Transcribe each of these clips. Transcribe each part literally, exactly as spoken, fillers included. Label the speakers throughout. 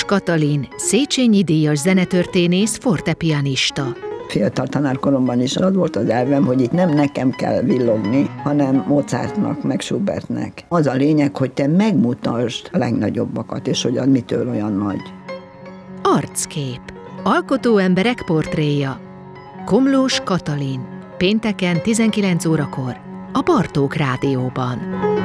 Speaker 1: Katalin, Széchenyi díjas zenetörténész, fortepianista.
Speaker 2: Fiatal tanárkoromban is az volt az elvem, hogy itt nem nekem kell villogni, hanem Mozartnak, meg Schubertnek. Az a lényeg, hogy te megmutasd a legnagyobbakat, és hogy az mitől olyan nagy.
Speaker 1: Arckép. Alkotó emberek portréja. Komlós Katalin. Pénteken tizenkilenc órakor a Bartók Rádióban.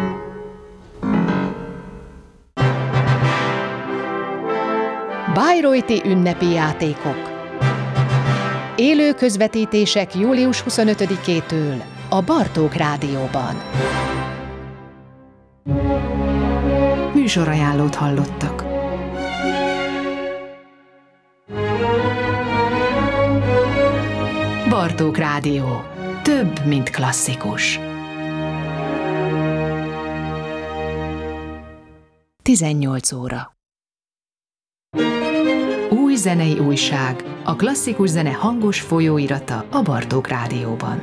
Speaker 1: Bayreuthi ünnepi játékok. Élő közvetítések július huszonötödikétől a Bartók Rádióban. Műsorajánlót hallottak. Bartók Rádió. Több, mint klasszikus. tizennyolc óra. Új zenei újság. A klasszikus zene hangos folyóirata a Bartók Rádióban.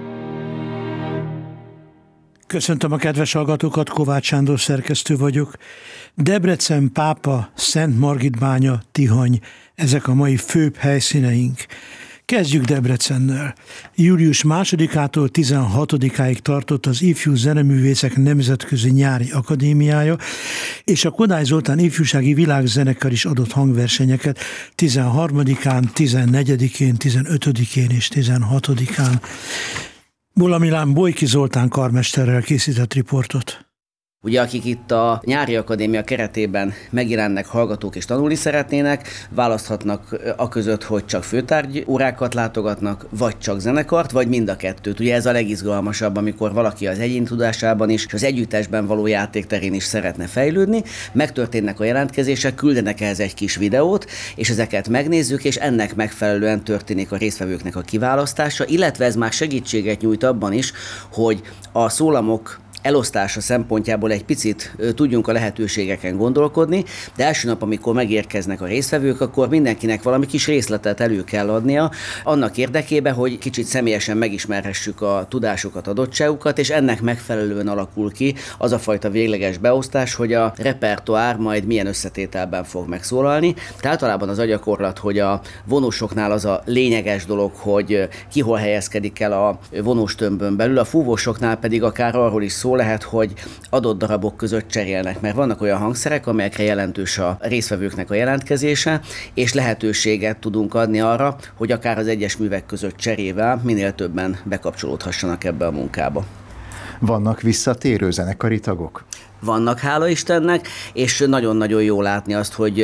Speaker 3: Köszöntöm a kedves hallgatókat, Kovács Sándor szerkesztő vagyok. Debrecen, Pápa, Szent Margitbánya, Tihany, ezek a mai főbb helyszíneink. Kezdjük Debrecennel. július másodikától tizenhatodikáig tartott az Ifjú Zeneművészek Nemzetközi Nyári Akadémiája, és a Kodály Zoltán Ifjúsági Világzenekar is adott hangversenyeket tizenharmadikán, tizennegyedikén, tizenötödikén és tizenhatodikán. Bola Milán Bojki Zoltán karmesterrel készített riportot.
Speaker 4: Ugye akik itt a Nyári Akadémia keretében megjelennek, hallgatók és tanulni szeretnének, választhatnak a között, hogy csak főtárgy órákat látogatnak, vagy csak zenekart, vagy mind a kettőt. Ugye ez a legizgalmasabb, amikor valaki az egyén tudásában is, és az együttesben való játékterén is szeretne fejlődni. Megtörténnek a jelentkezések, küldenek ehhez egy kis videót, és ezeket megnézzük, és ennek megfelelően történik a résztvevőknek a kiválasztása, illetve ez már segítséget nyújt abban is, hogy a szólamok elosztása szempontjából egy picit tudjunk a lehetőségeken gondolkodni, de első nap, amikor megérkeznek a résztvevők, akkor mindenkinek valami kis részletet elő kell adnia, annak érdekében, hogy kicsit személyesen megismerhessük a tudásukat, adottságukat, és ennek megfelelően alakul ki az a fajta végleges beosztás, hogy a repertoár majd milyen összetételben fog megszólalni. Tehát általában az agyakorlat, hogy a vonósoknál az a lényeges dolog, hogy ki hol helyezkedik el a vonós tömbön belül, a fúvósoknál pedig akár arról is szó lehet, hogy adott darabok között cserélnek, mert vannak olyan hangszerek, amelyekre jelentős a résztvevőknek a jelentkezése, és lehetőséget tudunk adni arra, hogy akár az egyes művek között cserével minél többen bekapcsolódhassanak ebbe a munkába.
Speaker 5: Vannak visszatérő zenekari tagok?
Speaker 4: Vannak, hála Istennek, és nagyon-nagyon jó látni azt, hogy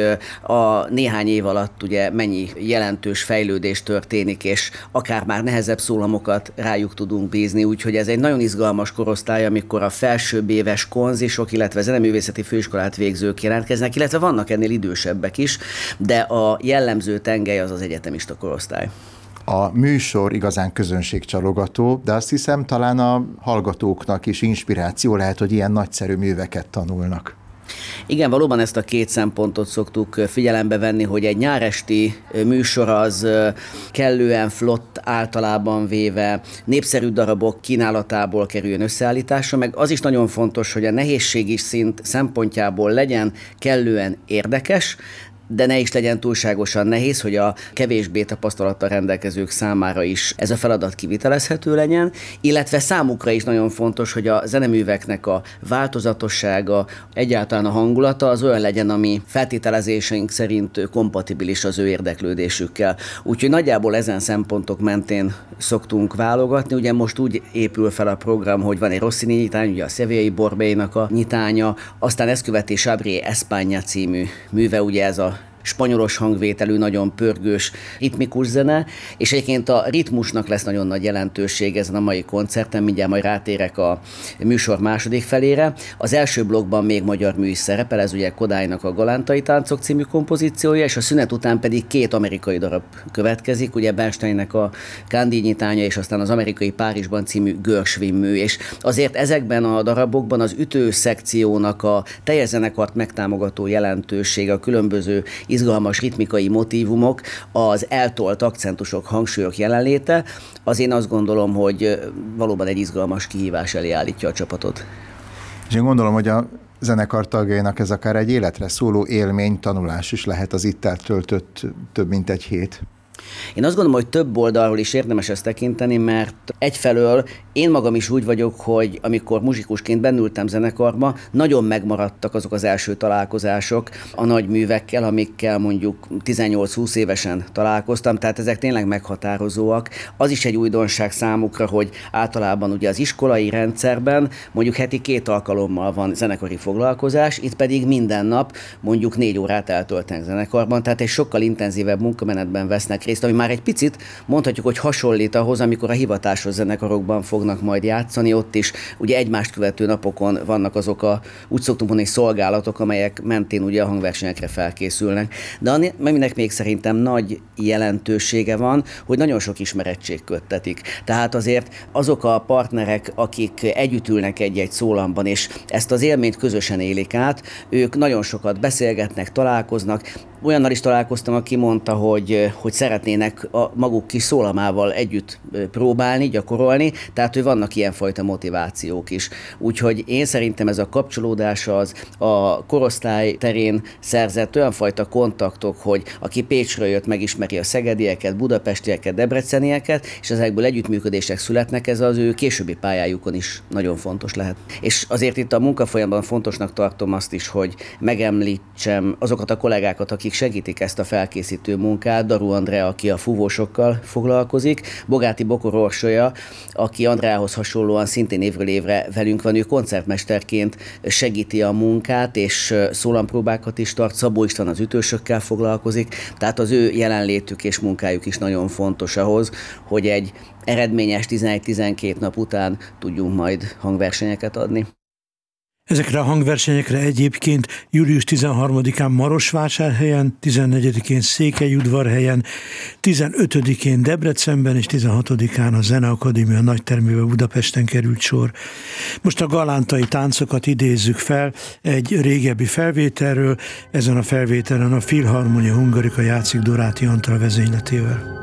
Speaker 4: a néhány év alatt ugye mennyi jelentős fejlődés történik, és akár már nehezebb szólamokat rájuk tudunk bízni, úgyhogy ez egy nagyon izgalmas korosztály, amikor a felsőbb éves konzisok, illetve zeneművészeti főiskolát végzők jelentkeznek, illetve vannak ennél idősebbek is, de a jellemző tengely az az egyetemista korosztály.
Speaker 5: A műsor igazán közönségcsalogató, de azt hiszem talán a hallgatóknak is inspiráció lehet, hogy ilyen nagyszerű műveket tanulnak.
Speaker 4: Igen, valóban ezt a két szempontot szoktuk figyelembe venni, hogy egy nyáresti műsor az kellően flott, általában véve népszerű darabok kínálatából kerüljön összeállításra, meg az is nagyon fontos, hogy a nehézségi szint szempontjából legyen kellően érdekes, de ne is legyen túlságosan nehéz, hogy a kevésbé tapasztalattal rendelkezők számára is ez a feladat kivitelezhető legyen, illetve számukra is nagyon fontos, hogy a zeneműveknek a változatossága, egyáltalán a hangulata az olyan legyen, ami feltételezéseink szerint kompatibilis az ő érdeklődésükkel. Úgyhogy nagyjából ezen szempontok mentén szoktunk válogatni. Ugye most úgy épül fel a program, hogy van egy Rossini nyitány, ugye a Sevillai Borbélynak a nyitánya, aztán ezt követi Chabrier España című műve, ugye ez a spanyolos hangvételű, nagyon pörgős, ritmikus zene, és egyébként a ritmusnak lesz nagyon nagy jelentőség ezen a mai koncerten, mindjárt majd rátérek a műsor második felére. Az első blokkban még magyar mű is szerepel, ez ugye Kodálynak a Galántai táncok című kompozíciója, és a szünet után pedig két amerikai darab következik, ugye Bernsteinnek a Candy nyitánya, és aztán az amerikai Párizsban című Gershwin mű, és azért ezekben a darabokban az ütő szekciónak a teljes zenekart megtámogató jelentősége, a különböző izgalmas ritmikai motívumok, az eltolt akcentusok, hangsúlyok jelenléte, az én azt gondolom, hogy valóban egy izgalmas kihívás elé állítja a csapatot.
Speaker 5: És én gondolom, hogy a zenekar tagjainak ez akár egy életre szóló élmény, tanulás is lehet az itt eltöltött több mint egy hét.
Speaker 4: Én azt gondolom, hogy több oldalról is érdemes ezt tekinteni, mert egyfelől én magam is úgy vagyok, hogy amikor muzsikusként bennültem zenekarba, nagyon megmaradtak azok az első találkozások a nagy művekkel, amikkel mondjuk tizennyolc-húsz évesen találkoztam, tehát ezek tényleg meghatározóak. Az is egy újdonság számukra, hogy általában ugye az iskolai rendszerben mondjuk heti két alkalommal van zenekari foglalkozás, itt pedig minden nap mondjuk négy órát eltöltenek zenekarban, tehát egy sokkal intenzívebb munkamenetben vesznek részt, ami már egy picit mondhatjuk, hogy hasonlít ahhoz, amikor a hivatásos zenekarokban fognak majd játszani, ott is ugye egymást követő napokon vannak azok a, úgy szoktunk mondani, szolgálatok, amelyek mentén ugye a hangversenyekre felkészülnek. De aminek még szerintem nagy jelentősége van, hogy nagyon sok ismerettség köttetik. Tehát azért azok a partnerek, akik együtt ülnek egy-egy szólamban, és ezt az élményt közösen élik át, ők nagyon sokat beszélgetnek, találkoznak. Olyannal is találkoztam, aki mondta, hogy, hogy szeretnének a maguk kis szólamával együtt próbálni, gyakorolni, tehát hogy vannak ilyenfajta motivációk is. Úgyhogy én szerintem ez a kapcsolódás az a korosztály terén szerzett olyan fajta kontaktok, hogy aki Pécsről jött, megismeri a szegedieket, budapestieket, debrecenieket, és ezekből együttműködések születnek, ez az ő későbbi pályájukon is nagyon fontos lehet. És azért itt a munkafolyamban fontosnak tartom azt is, hogy megemlítsem azokat a kollégákat, akik segítik ezt a felkészítő munkát. Daru Andrea, aki a fúvósokkal foglalkozik, Bogáti Bokor Orsolya, aki Andreához hasonlóan szintén évről évre velünk van, ő koncertmesterként segíti a munkát, és szólampróbákat is tart, Szabó István az ütősökkel foglalkozik, tehát az ő jelenlétük és munkájuk is nagyon fontos ahhoz, hogy egy eredményes tizenegy-tizenkét nap után tudjunk majd hangversenyeket adni.
Speaker 3: Ezekre a hangversenyekre egyébként július tizenharmadikán Marosvásárhelyen, tizennegyedikén Székelyudvarhelyen, tizenötödikén Debrecenben és tizenhatodikán a Zeneakadémia nagytermébe Budapesten került sor. Most a galántai táncokat idézzük fel egy régebbi felvételről, ezen a felvételen a Filharmonia Hungarica játszik Doráti Antal vezényletével.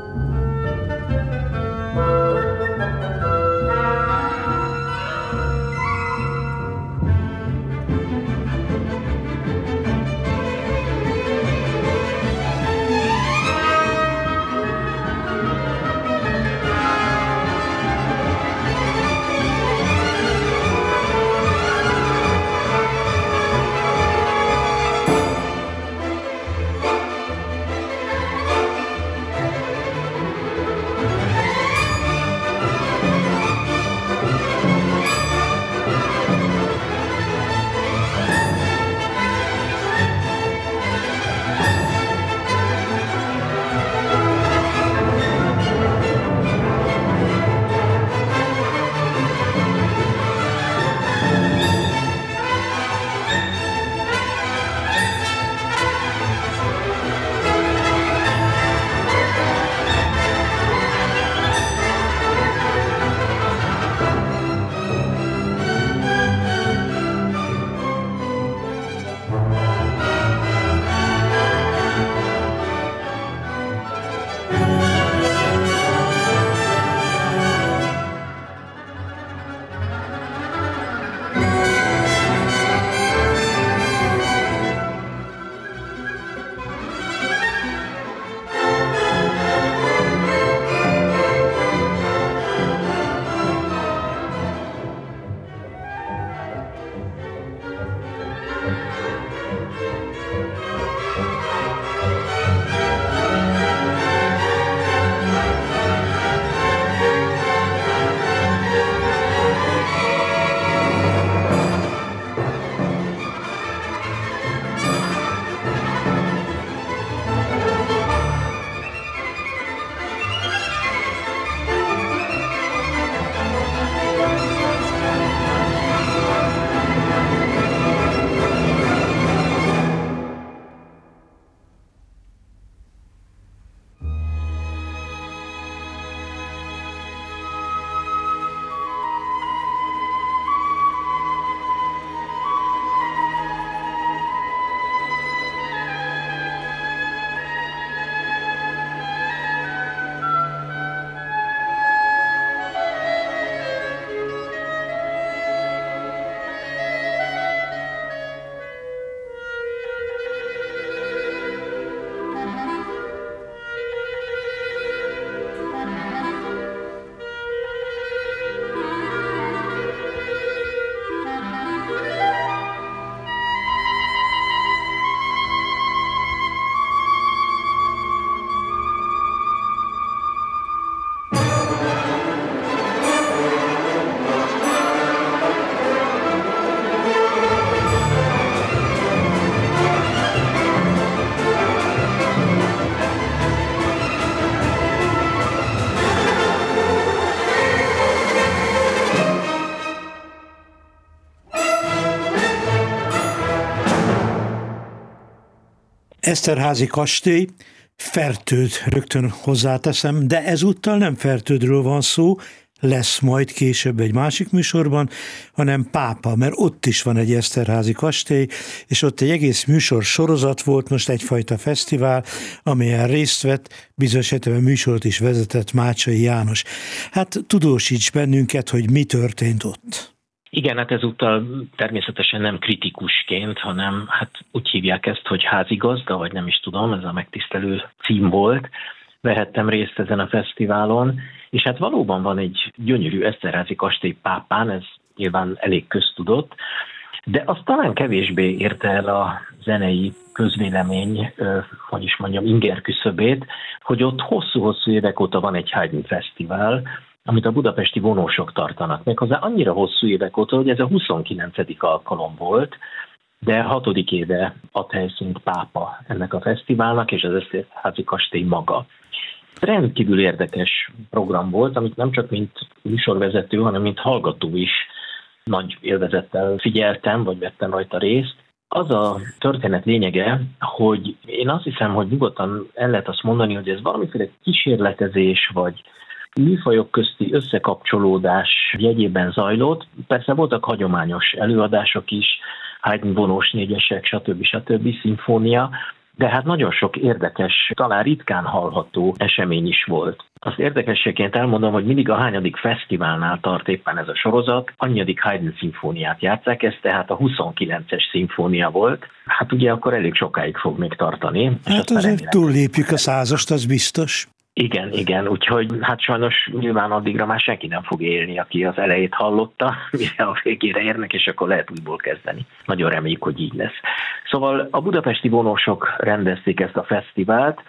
Speaker 3: Eszterházy kastély, Fertőd rögtön hozzáteszem, de ezúttal nem Fertődről van szó, lesz majd később egy másik műsorban, hanem Pápa, mert ott is van egy Eszterházy kastély, és ott egy egész műsor sorozat volt, most egyfajta fesztivál, amelyen részt vett, bizonyos esetben műsort is vezetett Mácsai János. Hát tudósíts bennünket, hogy mi történt ott.
Speaker 6: Igen, hát ezúttal természetesen nem kritikusként, hanem hát úgy hívják ezt, hogy házigazda, vagy nem is tudom, ez a megtisztelő cím volt. Vehettem részt ezen a fesztiválon, és hát valóban van egy gyönyörű Eszterházy kastély Pápán, ez nyilván elég köztudott, de azt talán kevésbé érte el a zenei közvélemény, hogy is mondjam, inger küszöbét, hogy ott hosszú-hosszú évek óta van egy Haydn fesztivál, amit a budapesti vonósok tartanak. Méghozzá annyira hosszú évek óta, hogy ez a huszonkilencedik alkalom volt, de hatodik éve ad helyszínt Pápa ennek a fesztiválnak, és az Eszterházy kastély maga. Rendkívül érdekes program volt, amit nem csak mint műsorvezető, hanem mint hallgató is nagy élvezettel figyeltem, vagy vettem rajta részt. Az a történet lényege, hogy én azt hiszem, hogy nyugodtan el lehet azt mondani, hogy ez valamiféle kísérletezés, vagy műfajok közti összekapcsolódás jegyében zajlott. Persze voltak hagyományos előadások is, Haydn vonós négyesek, stb. stb. Szimfónia, de hát nagyon sok érdekes, talán ritkán hallható esemény is volt. Azt érdekességként elmondom, hogy mindig a hányadik fesztiválnál tart éppen ez a sorozat, annyadik Haydn szimfóniát játsszák, ez tehát a huszonkilences szimfónia volt. Hát ugye akkor elég sokáig fog még tartani.
Speaker 3: Hát azért túllépjük a százast, az biztos.
Speaker 6: Igen, igen, úgyhogy hát sajnos nyilván addigra már senki nem fog élni, aki az elejét hallotta, mire a végére érnek, és akkor lehet újból kezdeni. Nagyon reméljük, hogy így lesz. Szóval a budapesti vonósok rendezték ezt a fesztivált,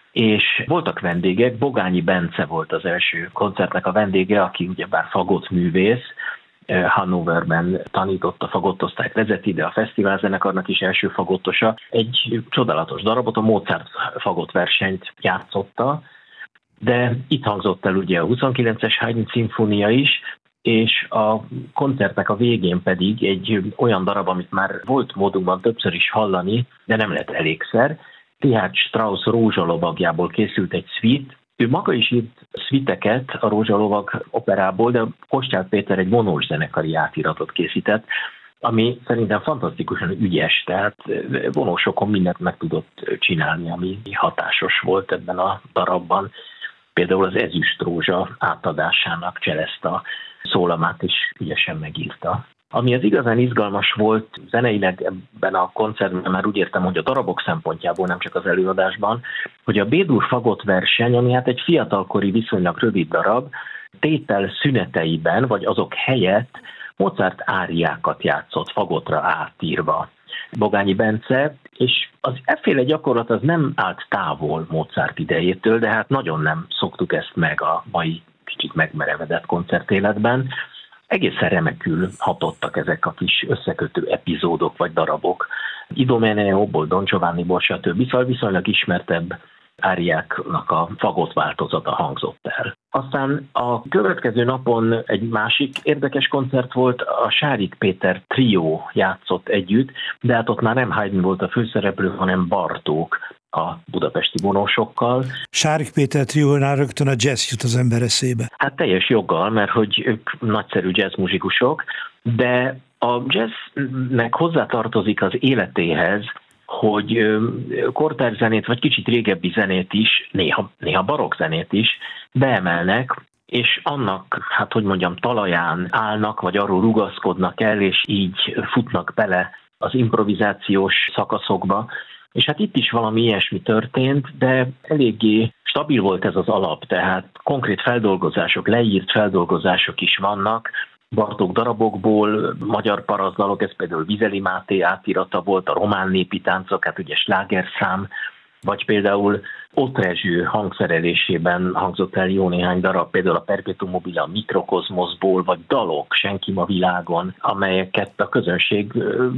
Speaker 6: és voltak vendégek, Bogányi Bence volt az első koncertnek a vendége, aki ugyebár fagottművész, Hannoverben tanított, a fagottosztályt vezeti, de a fesztiválzenekarnak is első fagottosa. Egy csodálatos darabot, a Mozart fagottversenyt játszotta, de itt hangzott el ugye a huszonkilences Haydn szimfónia is, és a koncertnek a végén pedig egy olyan darab, amit már volt módunkban többször is hallani, de nem lett elégszer. Richard Strauss Rózsalovagjából készült egy suite. Ő maga is írt szviteket a Rózsalovag operából, de Kostyál Péter egy vonós zenekari átiratot készített, ami szerintem fantasztikusan ügyes, tehát vonósokon mindent meg tudott csinálni, ami hatásos volt ebben a darabban. Például az Ezüst Rózsa átadásának Cseleszta szólamát is ügyesen megírta. Ami az igazán izgalmas volt zeneileg ebben a koncertben, már úgy értem, hogy a darabok szempontjából, nem csak az előadásban, hogy a B-dur fagott verseny, ami hát egy fiatalkori viszonylag rövid darab, tétel szüneteiben, vagy azok helyett Mozart áriákat játszott fagottra átírva Bogányi Bence, és az efféle gyakorlat az nem állt távol Mozart idejétől, de hát nagyon nem szoktuk ezt meg a mai kicsit megmerevedett koncertéletben. Egészen remekül hatottak ezek a kis összekötő epizódok vagy darabok. Idomeneóból, Don Giovanniból, stb. Szóval viszonylag ismertebb áriáknak a fagott változata hangzott el. Aztán a következő napon egy másik érdekes koncert volt, a Sárik Péter trió játszott együtt, de hát ott már nem Haydn volt a főszereplő, hanem Bartók a budapesti vonósokkal. Sárik
Speaker 3: Péter triónál rögtön a jazz jut az ember eszébe.
Speaker 6: Hát teljes joggal, mert hogy ők nagyszerű jazzmuzsikusok, de a jazznek hozzátartozik az életéhez, hogy kortárs zenét, vagy kicsit régebbi zenét is, néha, néha barokk zenét is beemelnek, és annak, hát hogy mondjam, talaján állnak, vagy arról rugaszkodnak el, és így futnak bele az improvizációs szakaszokba. És hát itt is valami ilyesmi történt, de eléggé stabil volt ez az alap, tehát konkrét feldolgozások, leírt feldolgozások is vannak, Bartók darabokból, magyar parazdalok, ez például Vizeli Máté átirata volt, a román népi táncok, hát ugye slágerszám, vagy például Ott Rezső hangszerelésében hangzott el jó néhány darab, például a Perpetuum mobile a Mikrokozmoszból, vagy dalok Senki ma világon, amelyeket a közönség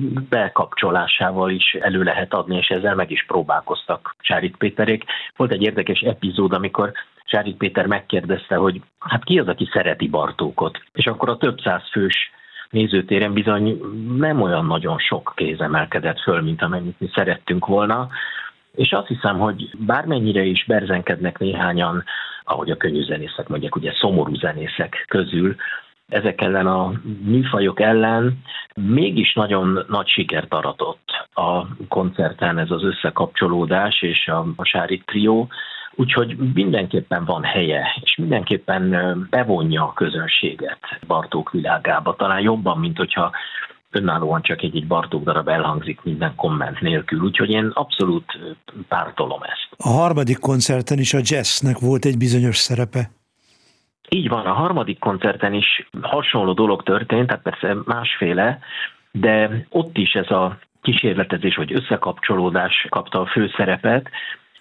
Speaker 6: bekapcsolásával is elő lehet adni, és ezzel meg is próbálkoztak Sárik Péterék. Volt egy érdekes epizód, amikor Sárik Péter megkérdezte, hogy hát ki az, aki szereti Bartókot, és akkor a több száz fős nézőtéren bizony nem olyan nagyon sok kéz emelkedett föl, mint amennyit mi szerettünk volna, És azt hiszem, hogy bármennyire is berzenkednek néhányan, ahogy a könnyű zenészek mondják, ugye szomorú zenészek közül, ezek ellen a műfajok ellen mégis nagyon nagy sikert aratott a koncerten ez az összekapcsolódás és a, a Sárik trió, úgyhogy mindenképpen van helye, és mindenképpen bevonja a közönséget Bartók világába, talán jobban, mint hogyha önállóan csak egy-egy Bartók darab elhangzik minden komment nélkül, úgyhogy én abszolút pártolom ezt.
Speaker 3: A harmadik koncerten is a jazznek volt egy bizonyos szerepe.
Speaker 6: Így van, a harmadik koncerten is hasonló dolog történt, tehát persze másféle, de ott is ez a kísérletezés vagy összekapcsolódás kapta a főszerepet.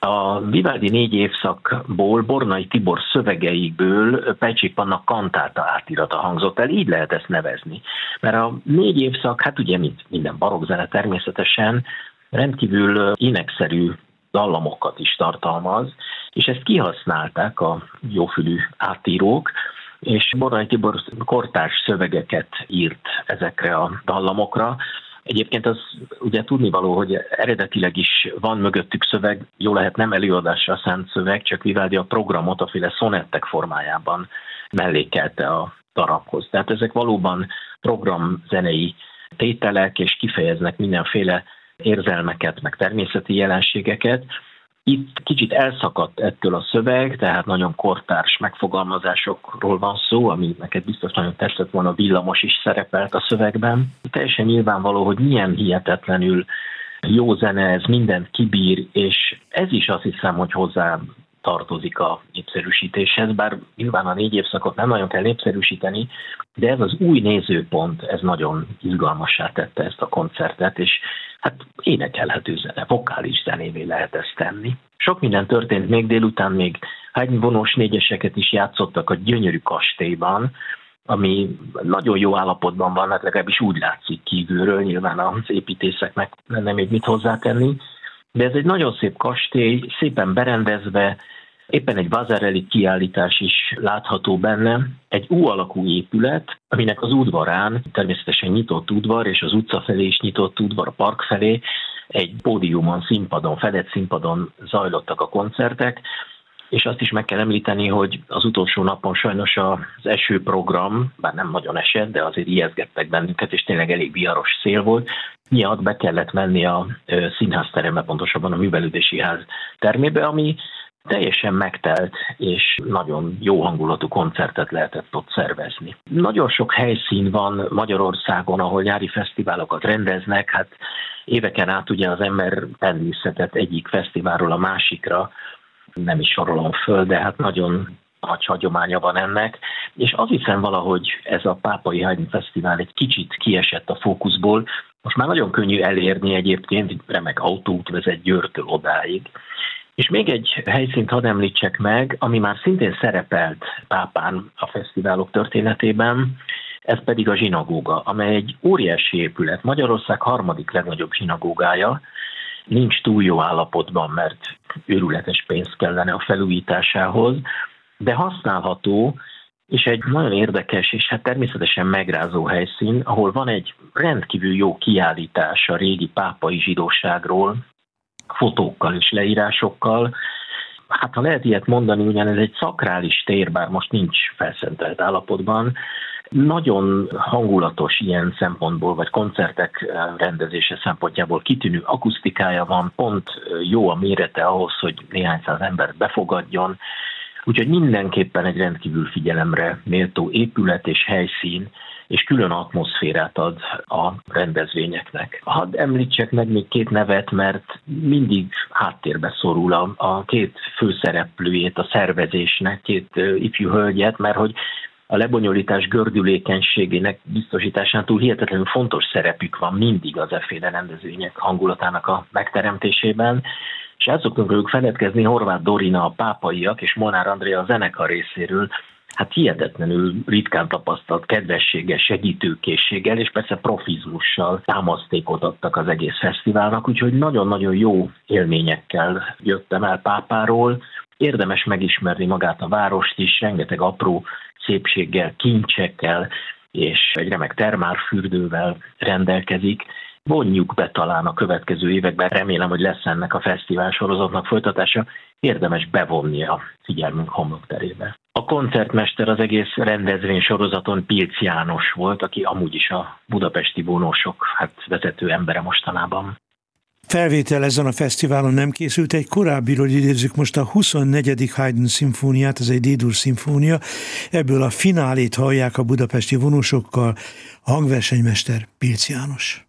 Speaker 6: A Vivaldi négy évszakból, Bornai Tibor szövegeikből Pejcsik Panna kantáta átirata hangzott el, így lehet ezt nevezni. Mert a négy évszak, hát ugye mint minden barokkzene természetesen, rendkívül énekszerű dallamokat is tartalmaz, és ezt kihasználták a jófülű átírók, és Bornai Tibor kortárs szövegeket írt ezekre a dallamokra. Egyébként az ugye tudnivaló, hogy eredetileg is van mögöttük szöveg, jó lehet nem előadásra szánt szöveg, csak Vivaldi a programot a féle szonettek formájában mellékelte a darabhoz. Tehát ezek valóban programzenei tételek, és kifejeznek mindenféle érzelmeket, meg természeti jelenségeket. Itt kicsit elszakadt ettől a szöveg, tehát nagyon kortárs megfogalmazásokról van szó, ami neked biztos nagyon tetszett volna, villamos is szerepelt a szövegben. Teljesen nyilvánvaló, hogy milyen hihetetlenül jó zene, ez mindent kibír, és ez is azt hiszem, hogy hozzá tartozik a népszerűsítéshez, bár nyilván a négy évszakot nem nagyon kell népszerűsíteni, de ez az új nézőpont, ez nagyon izgalmassá tette ezt a koncertet, és hát énekelhető zene, vokális zenévé lehet ezt tenni. Sok minden történt még délután, még Haydn vonós négyeseket is játszottak a gyönyörű kastélyban, ami nagyon jó állapotban van, hát legalábbis úgy látszik kívülről, nyilván az építészeknek lenne még mit hozzátenni, de ez egy nagyon szép kastély, szépen berendezve, éppen egy Vasarely kiállítás is látható benne, egy U-alakú épület, aminek az udvarán, természetesen nyitott udvar, és az utca felé is nyitott udvar, a park felé, egy pódiumon, színpadon, fedett színpadon zajlottak a koncertek, és azt is meg kell említeni, hogy az utolsó napon sajnos az esőprogram, bár nem nagyon esett, de azért ijeszgettek bennünket, és tényleg elég viharos szél volt, miatt be kellett menni a színházterembe, pontosabban a művelődési ház termébe, ami teljesen megtelt, és nagyon jó hangulatú koncertet lehetett ott szervezni. Nagyon sok helyszín van Magyarországon, ahol nyári fesztiválokat rendeznek, hát éveken át ugye az ember pendészhetett egyik fesztiválról a másikra, nem is sorolom föl, de hát nagyon nagy hagyománya van ennek, és azt hiszem valahogy ez a Pápai Haydn Fesztivál egy kicsit kiesett a fókuszból, most már nagyon könnyű elérni egyébként, remek autóút vezet Győrtől odáig. És még egy helyszínt hadd említsek meg, ami már szintén szerepelt Pápán a fesztiválok történetében, ez pedig a zsinagóga, amely egy óriási épület, Magyarország harmadik legnagyobb zsinagógája, nincs túl jó állapotban, mert őrületes pénz kellene a felújításához, de használható, és egy nagyon érdekes, és hát természetesen megrázó helyszín, ahol van egy rendkívül jó kiállítás a régi pápai zsidóságról, fotókkal és leírásokkal. Hát ha lehet ilyet mondani, ugyan ez egy szakrális tér, bár most nincs felszentelt állapotban, nagyon hangulatos ilyen szempontból, vagy koncertek rendezése szempontjából kitűnő akusztikája van, pont jó a mérete ahhoz, hogy néhány száz embert befogadjon, úgyhogy mindenképpen egy rendkívül figyelemre méltó épület és helyszín, és külön atmoszférát ad a rendezvényeknek. Hadd említsek meg még két nevet, mert mindig háttérbe szorul a, a két főszereplőjét a szervezésnek, két ifjú hölgyet, mert hogy a lebonyolítás gördülékenységének biztosításán túl hihetetlenül fontos szerepük van mindig az efféle rendezvények hangulatának a megteremtésében, és el szoktunk róluk feledkezni, Horváth Dorina a pápaiak és Molnár Andrea a zenekar részéről, hát hihetetlenül ritkán tapasztalt kedvességgel, segítőkészséggel, és persze profizmussal támasztékot adtak az egész fesztiválnak, úgyhogy nagyon-nagyon jó élményekkel jöttem el Pápáról. Érdemes megismerni magát a várost is, rengeteg apró szépséggel, kincsekkel, és egy remek termálfürdővel rendelkezik, vonjuk be talán a következő években, remélem, hogy lesz ennek a fesztivál sorozatnak folytatása, érdemes bevonni a figyelmünk homlokterébe. A koncertmester az egész rendezvény sorozaton Pilc János volt, aki amúgy is a budapesti vonósok hát vezető embere mostanában.
Speaker 3: Felvétel ezen a fesztiválon nem készült, egy korábbiról idézzük most a huszonnegyedik Haydn szimfóniát, ez egy D-dur szimfónia, ebből a finálét hallják a budapesti vonósokkal, a hangversenymester Pilc János.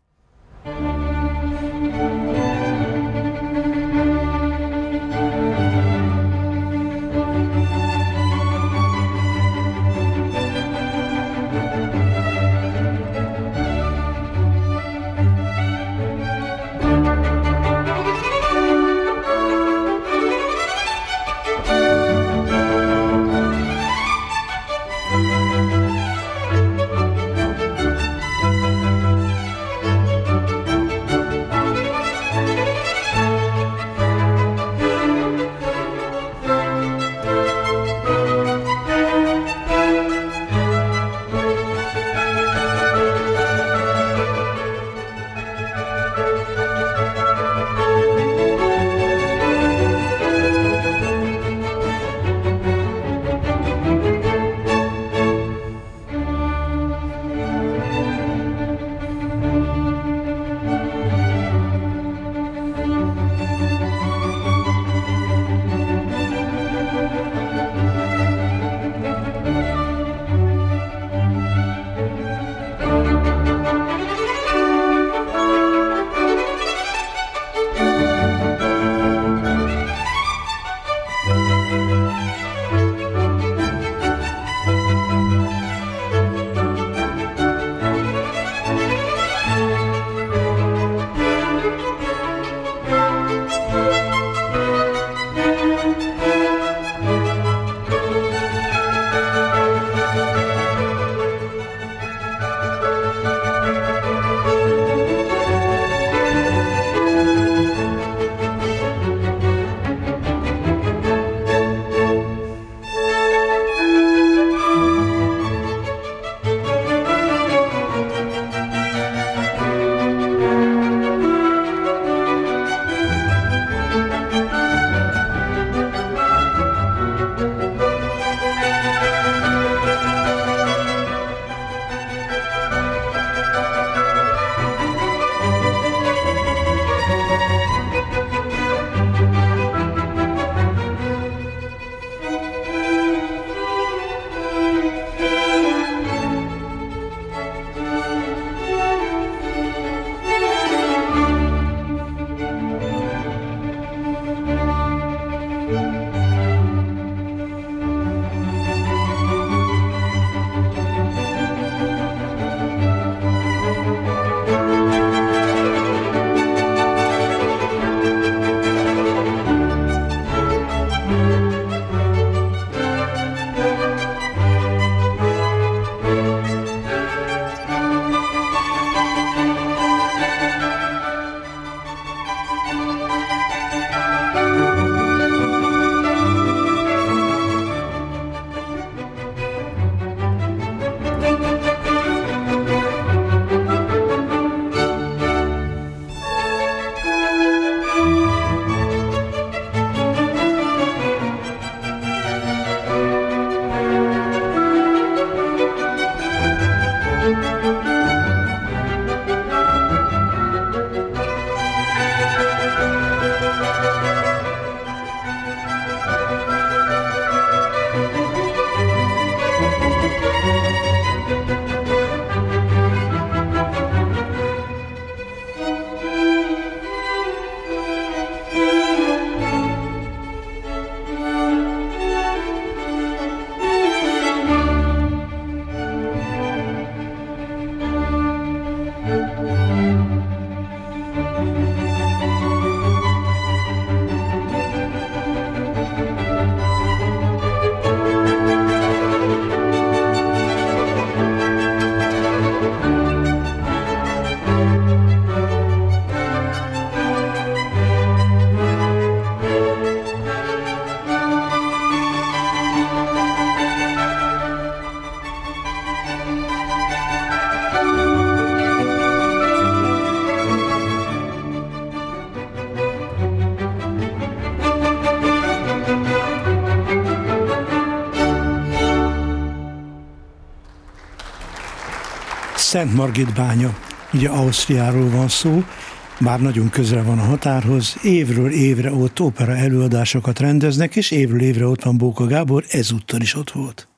Speaker 3: Szentmargitbánya, ugye Ausztriáról van szó, bár nagyon közel van a határhoz, évről évre ott opera előadásokat rendeznek, és évről évre ott van Bóka Gábor, ezúttal is ott volt.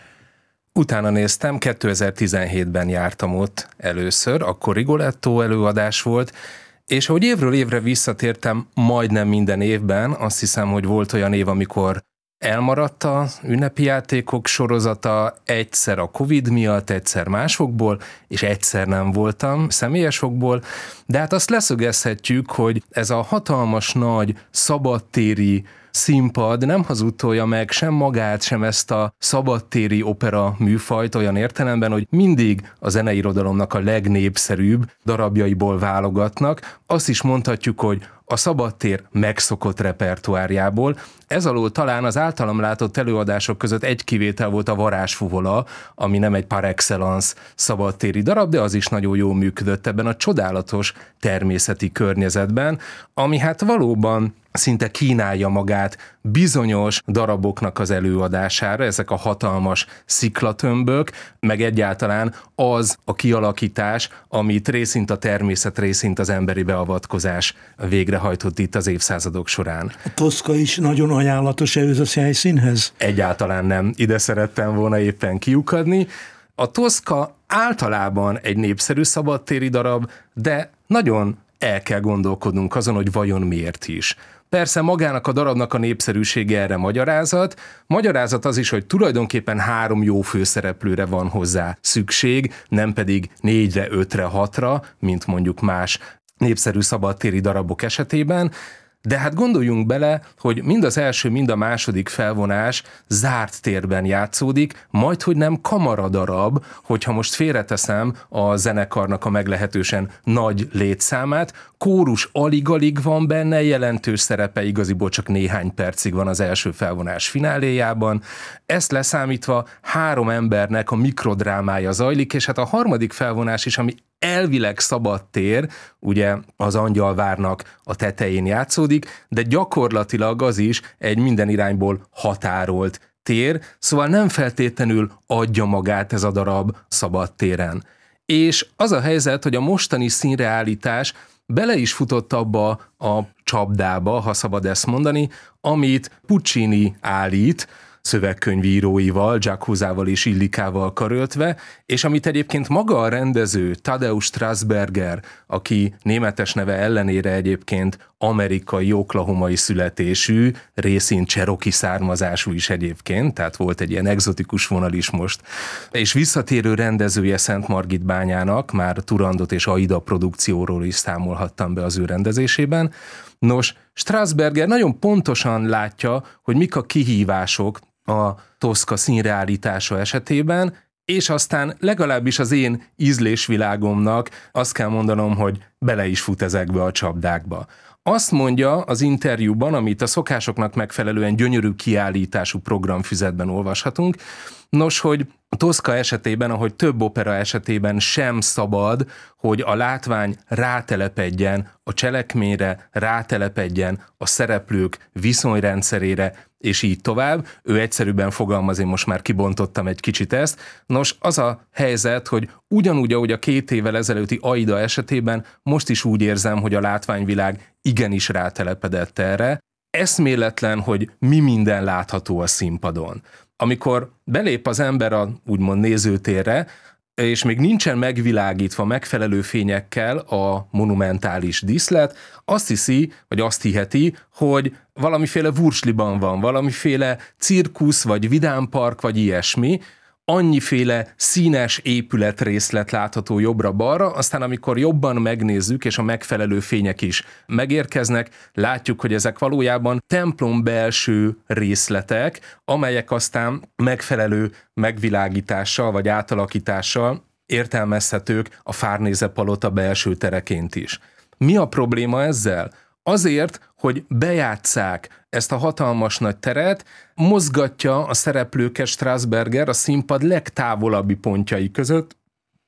Speaker 7: Utána néztem, kétezer-tizenhétben jártam ott először, akkor Rigoletto előadás volt, és ahogy évről évre visszatértem majdnem minden évben, azt hiszem, hogy volt olyan év, amikor elmaradt az ünnepi játékok sorozata, egyszer a Covid miatt, egyszer másokból, és egyszer nem voltam személyesokból, de hát azt leszögezhetjük, hogy ez a hatalmas nagy szabadtéri színpad nem hazudtolja meg sem magát, sem ezt a szabadtéri opera műfajt olyan értelemben, hogy mindig a zeneirodalomnak a legnépszerűbb darabjaiból válogatnak. Azt is mondhatjuk, hogy a szabadtér megszokott repertoárjából. Ez alól talán az általam látott előadások között egy kivétel volt a Varázsfuvola, ami nem egy par excellence szabadtéri darab, de az is nagyon jól működött ebben a csodálatos természeti környezetben, ami hát valóban szinte kínálja magát bizonyos daraboknak az előadására, ezek a hatalmas sziklatömbök, meg egyáltalán az a kialakítás, amit részint a természet, részint az emberi beavatkozás végrehajtott itt az évszázadok során.
Speaker 3: A Toszka is nagyon ajánlatos ehhez a helyszínhez?
Speaker 7: Egyáltalán nem. Ide szerettem volna éppen kiukadni. A Toszka általában egy népszerű szabadtéri darab, de nagyon el kell gondolkodnunk azon, hogy vajon miért is. Persze magának a darabnak a népszerűsége erre magyarázat. Magyarázat az is, hogy tulajdonképpen három jó főszereplőre van hozzá szükség, nem pedig négyre, ötre, hatra, mint mondjuk más népszerű szabadtéri darabok esetében. De hát gondoljunk bele, hogy mind az első, mind a második felvonás zárt térben játszódik, majd hogy nem kamaradarab, hogyha most félreteszem a zenekarnak a meglehetősen nagy létszámát, kórus alig-alig van benne, jelentős szerepe igaziból csak néhány percig van az első felvonás fináléjában. Ezt leszámítva három embernek a mikrodrámája zajlik, és hát a harmadik felvonás is, ami elvileg szabad tér, ugye az Angyalvárnak a tetején játszódik, de gyakorlatilag az is egy minden irányból határolt tér, szóval nem feltétlenül adja magát ez a darab szabad téren. És az a helyzet, hogy a mostani színreállítás bele is futott abba a csapdába, ha szabad ezt mondani, amit Puccini állít, szövegkönyvíróival, Giacuzával és Illikával karöltve, és amit egyébként maga a rendező, Tadeusz Strasberger, aki németes neve ellenére egyébként amerikai, oklahomai születésű, részint cseroki származású is egyébként, tehát volt egy ilyen egzotikus vonal is most, és visszatérő rendezője Szentmargitbányának, már Turandot és Aida produkcióról is számolhattam be az ő rendezésében. Nos, Strasberger nagyon pontosan látja, hogy mik a kihívások a Toszka színreállítása esetében, és aztán legalábbis az én ízlésvilágomnak azt kell mondanom, hogy bele is fut ezekbe a csapdákba. Azt mondja az interjúban, amit a szokásoknak megfelelően gyönyörű kiállítású programfüzetben olvashatunk, nos, hogy a Toszka esetében, ahogy több opera esetében sem szabad, hogy a látvány rátelepedjen a cselekményre, rátelepedjen a szereplők viszonyrendszerére, és így tovább. Ő egyszerűbben fogalmaz, én most már kibontottam egy kicsit ezt. Nos, az a helyzet, hogy ugyanúgy, ahogy a két évvel ezelőtti Aida esetében, most is úgy érzem, hogy a látványvilág igenis rátelepedett erre. Eszméletlen, hogy mi minden látható a színpadon. Amikor belép az ember a úgymond nézőtérre, és még nincsen megvilágítva megfelelő fényekkel a monumentális díszlet, azt hiszi, vagy azt hiheti, hogy valamiféle vursliban van, valamiféle cirkusz, vagy vidámpark, vagy ilyesmi, annyiféle színes épületrészlet látható jobbra-balra, aztán amikor jobban megnézzük, és a megfelelő fények is megérkeznek, látjuk, hogy ezek valójában templom belső részletek, amelyek aztán megfelelő megvilágítással vagy átalakítással értelmezhetők a Farnése palota belső tereként is. Mi a probléma ezzel? Azért, hogy bejátsszák ezt a hatalmas nagy teret, mozgatja a szereplőket Strasberger a színpad legtávolabbi pontjai között,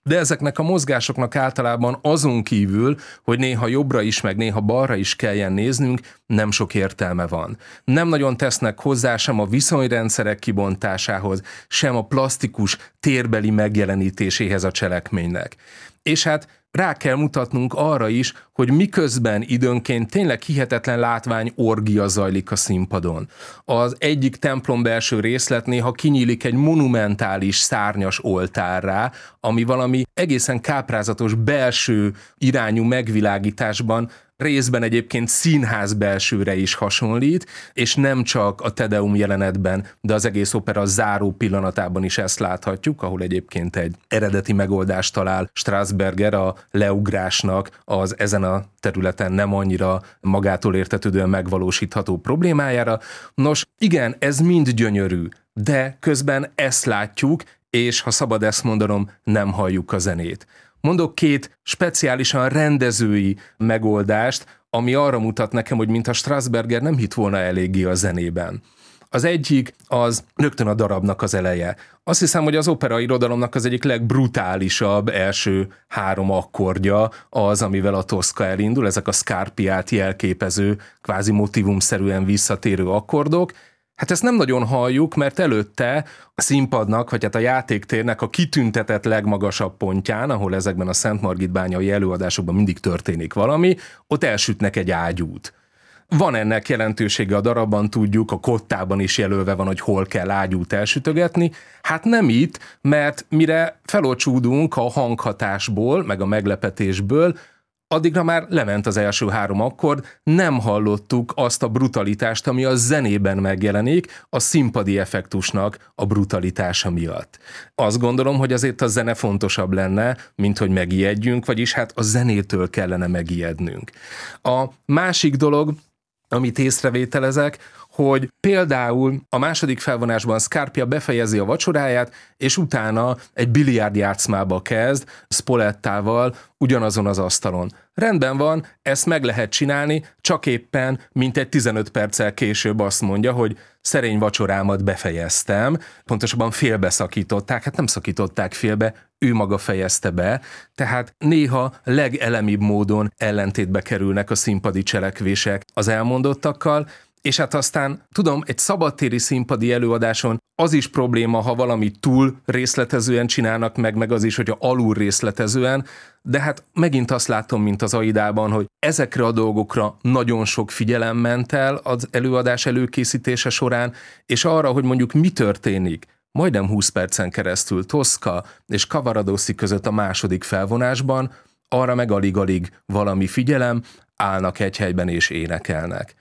Speaker 7: de ezeknek a mozgásoknak általában azon kívül, hogy néha jobbra is, meg néha balra is kelljen néznünk, nem sok értelme van. Nem nagyon tesznek hozzá sem a viszonyrendszerek kibontásához, sem a plastikus térbeli megjelenítéséhez a cselekménynek. És hát rá kell mutatnunk arra is, hogy miközben időnként tényleg hihetetlen látvány orgia zajlik a színpadon. Az egyik templom belső részlet néha kinyílik egy monumentális szárnyas oltárrá, ami valami egészen káprázatos belső irányú megvilágításban részben egyébként színház belsőre is hasonlít, és nem csak a Te Deum jelenetben, de az egész opera záró pillanatában is ezt láthatjuk, ahol egyébként egy eredeti megoldást talál Strasberger a leugrásnak az ezen a területen nem annyira magától értetődően megvalósítható problémájára. Nos, igen, ez mind gyönyörű, de közben ezt látjuk, és ha szabad ezt mondanom, nem halljuk a zenét. Mondok két speciálisan rendezői megoldást, ami arra mutat nekem, hogy mintha Strasberger nem hitt volna eléggé a zenében. Az egyik az rögtön a darabnak az eleje. Azt hiszem, hogy az operairodalomnak az egyik legbrutálisabb első három akkordja az, amivel a Tosca elindul, ezek a Scarpiát jelképező, kvázi motivumszerűen visszatérő akkordok. Hát ezt nem nagyon halljuk, mert előtte a színpadnak, vagy hát a játéktérnek a kitüntetett legmagasabb pontján, ahol ezekben a Szent Margit bányai előadásokban mindig történik valami, ott elsütnek egy ágyút. Van ennek jelentősége a darabban, tudjuk, a kottában is jelölve van, hogy hol kell ágyút elsütögetni. Hát nem itt, mert mire felocsúdunk a hanghatásból, meg a meglepetésből, addigra már lement az első három akkord, nem hallottuk azt a brutalitást, ami a zenében megjelenik, a színpadi effektusnak a brutalitása miatt. Azt gondolom, hogy azért a zene fontosabb lenne, mint hogy megijedjünk, vagyis hát a zenétől kellene megijednünk. A másik dolog, amit észrevételezek, hogy például a második felvonásban Scarpia befejezi a vacsoráját, és utána egy biliárdjátszmába kezd Spolettával ugyanazon az asztalon. Rendben van, ezt meg lehet csinálni, csak éppen mintegy tizenöt perccel később azt mondja, hogy szerény vacsorámat befejeztem, pontosabban félbeszakították, hát nem szakították félbe, ő maga fejezte be, tehát néha legelemibb módon ellentétbe kerülnek a színpadi cselekvések az elmondottakkal, és hát aztán, tudom, egy szabadtéri színpadi előadáson az is probléma, ha valami túl részletezően csinálnak meg, meg az is, hogyha alul részletezően, de hát megint azt látom, mint az Aidában, hogy ezekre a dolgokra nagyon sok figyelem ment el az előadás előkészítése során, és arra, hogy mondjuk mi történik, majdnem húsz percen keresztül Tosca és Cavaradossi között a második felvonásban, arra meg alig-alig valami figyelem, állnak egy helyben és énekelnek.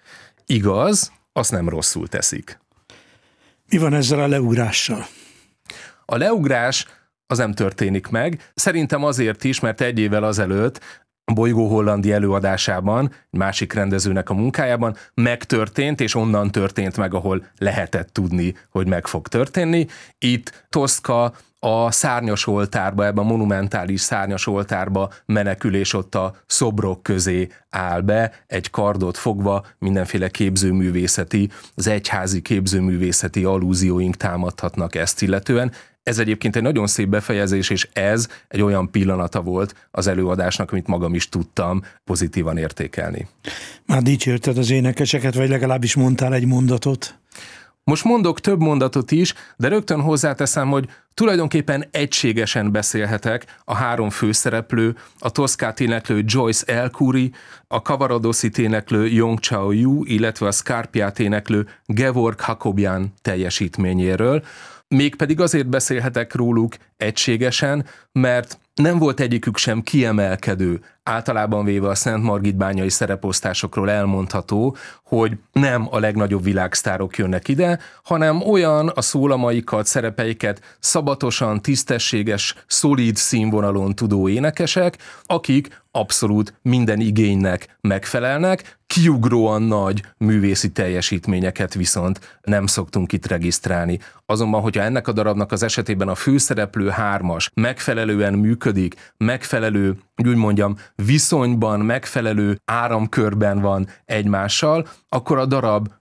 Speaker 7: Igaz, azt nem rosszul teszik.
Speaker 3: Mi van ezzel a leugrással?
Speaker 7: A leugrás az nem történik meg. Szerintem azért is, mert egy évvel azelőtt a Bolygó Hollandi előadásában, másik rendezőnek a munkájában megtörtént, és onnan történt meg, ahol lehetett tudni, hogy meg fog történni. Itt Tosca a szárnyas oltárba, ebben a monumentális szárnyas oltárba menekül, és ott a szobrok közé áll be, egy kardot fogva, mindenféle képzőművészeti, az egyházi képzőművészeti allúzióink támadhatnak ezt illetően. Ez egyébként egy nagyon szép befejezés, és ez egy olyan pillanata volt az előadásnak, amit magam is tudtam pozitívan értékelni.
Speaker 3: Már dicsérted az énekeseket, vagy legalábbis mondtál egy mondatot?
Speaker 7: Most mondok több mondatot is, de rögtön hozzáteszem, hogy tulajdonképpen egységesen beszélhetek a három főszereplő, a Toscát éneklő Joyce El-Khoury, a Cavaradossit éneklő Yong Chao-yu, illetve a Scarpiát éneklő Gevorg Hakobian teljesítményéről. Mégpedig azért beszélhetek róluk egységesen, mert nem volt egyikük sem kiemelkedő. Általában véve a Szent Margit bányai szereposztásokról elmondható, hogy nem a legnagyobb világsztárok jönnek ide, hanem olyan a szólamaikat, szerepeiket szabatosan, tisztességes, szolíd színvonalon tudó énekesek, akik abszolút minden igénynek megfelelnek, kiugróan nagy művészi teljesítményeket viszont nem szoktunk itt regisztrálni. Azonban, hogyha ennek a darabnak az esetében a főszereplő hármas megfelelően működik, megfelelő, úgy mondjam, viszonyban, megfelelő áramkörben van egymással, akkor a darab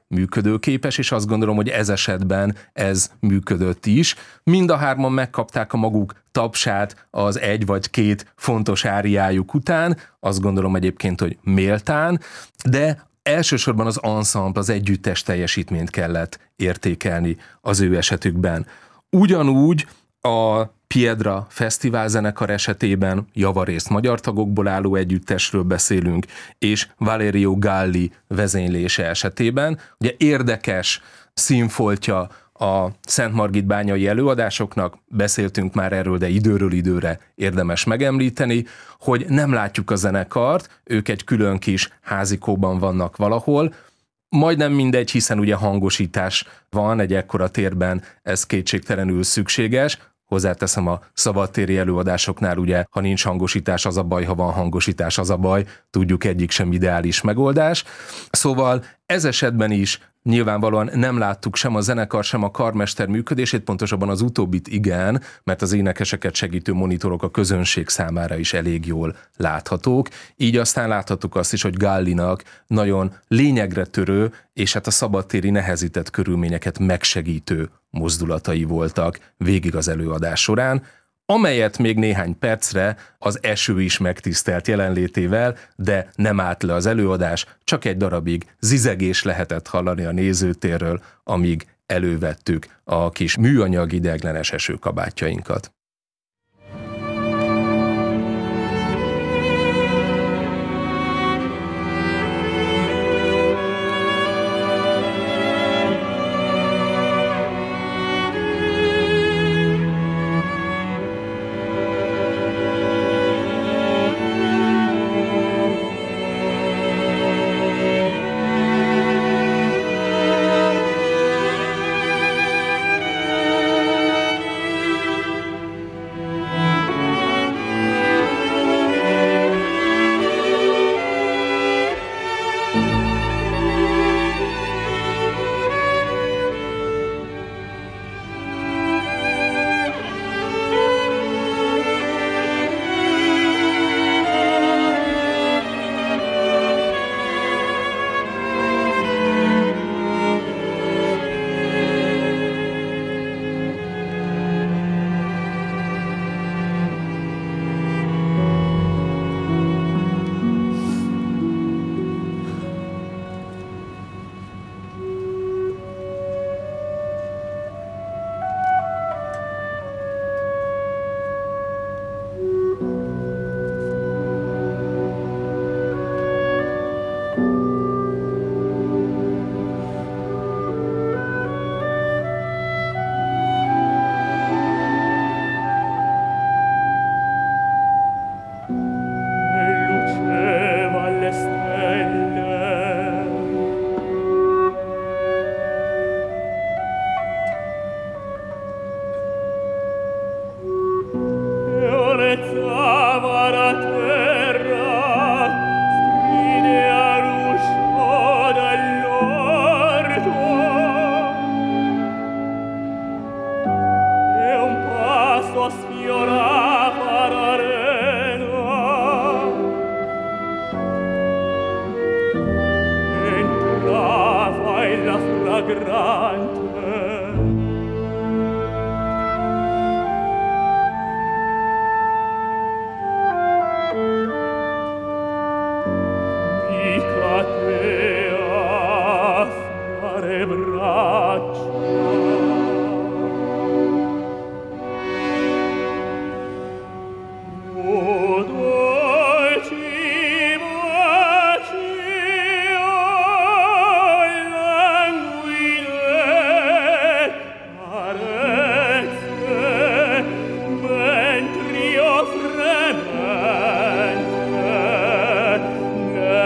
Speaker 7: működőképes, és azt gondolom, hogy ez esetben ez működött is. Mind a hárman megkapták a maguk tapsát az egy vagy két fontos áriájuk után, azt gondolom egyébként, hogy méltán, de elsősorban az ensemble, az együttes teljesítményt kellett értékelni az ő esetükben. Ugyanúgy a Piedra fesztiválzenekar esetében javarészt magyar tagokból álló együttesről beszélünk, és Valerio Galli vezénylése esetében. Ugye érdekes színfoltja a szentmargitbányai előadásoknak, beszéltünk már erről, de időről időre érdemes megemlíteni, hogy nem látjuk a zenekart, ők egy külön kis házikóban vannak valahol, majdnem mindegy, hiszen ugye hangosítás van egy ekkora térben, ez kétségtelenül szükséges. Hozzáteszem, a szabadtéri előadásoknál ugye, ha nincs hangosítás, az a baj, ha van hangosítás, az a baj, tudjuk, egyik sem ideális megoldás. Szóval ez esetben is nyilvánvalóan nem láttuk sem a zenekar, sem a karmester működését, pontosabban az utóbbit igen, mert az énekeseket segítő monitorok a közönség számára is elég jól láthatók. Így aztán láthattuk azt is, hogy Gallinak nagyon lényegre törő, és hát a szabadtéri nehezített körülményeket megsegítő mozdulatai voltak végig az előadás során, amelyet még néhány percre az eső is megtisztelt jelenlétével, de nem állt le az előadás, csak egy darabig zizegés lehetett hallani a nézőtérről, amíg elővettük a kis műanyag ideiglenes esőkabátjainkat.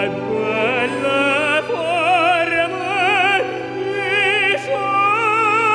Speaker 8: Belle forme,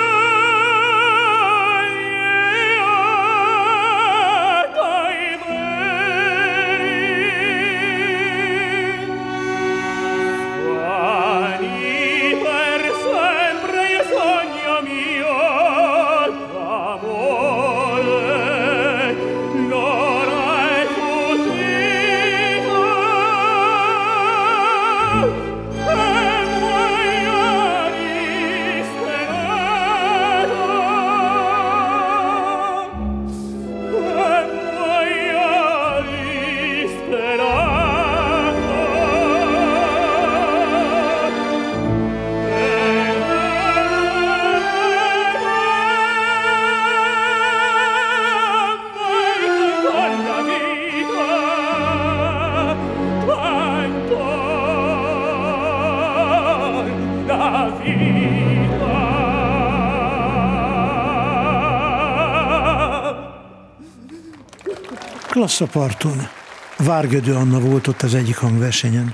Speaker 3: Klasszaparton. Várgödő Anna volt ott az egyik hangversenyen.